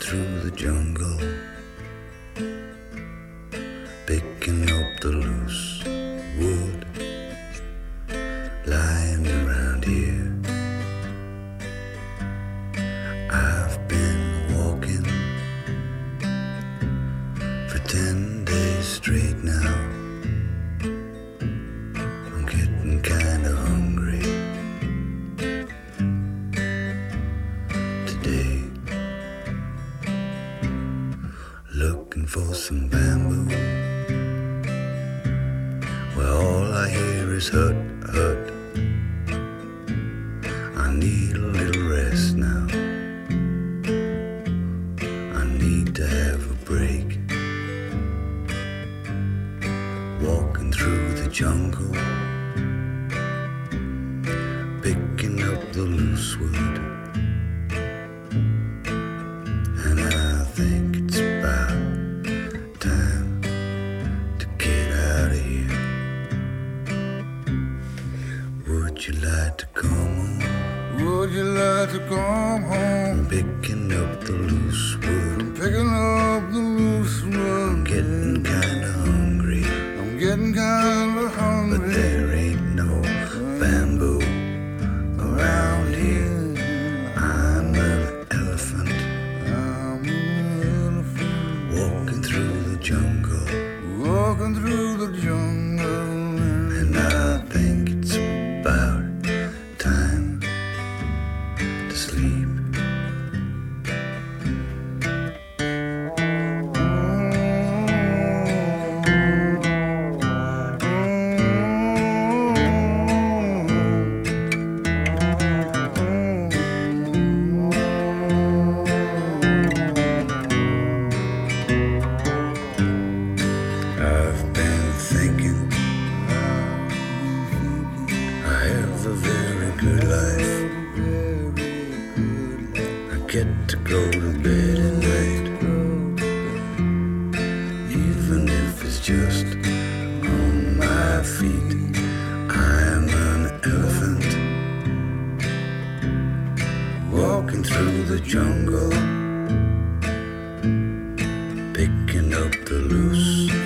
through the jungle, picking up the loose wood lying around here. I've been walking for 10 days straight now. I'm getting kinda hungry today. Looking for some bamboo, where all I hear is hut, hut. I need a little rest now. I need to have a break. Walking through the jungle, picking up the loose wood, and I think it's about time to get out of here. Would you like to come home? Would you like to come home? I'm picking up the loose wood. I'm picking up the loose wood. I'm getting kinda hungry, I'm getting kinda hungry. but there ain't no bamboo around here. I'm an elephant I'm an elephant walking through the jungle, walking through the jungle. and I think it's about time to sleep. I've been thinking I have a very good life. I get to go to bed at night, even if it's just on my feet. I'm an elephant walking through the jungle, picking up the loose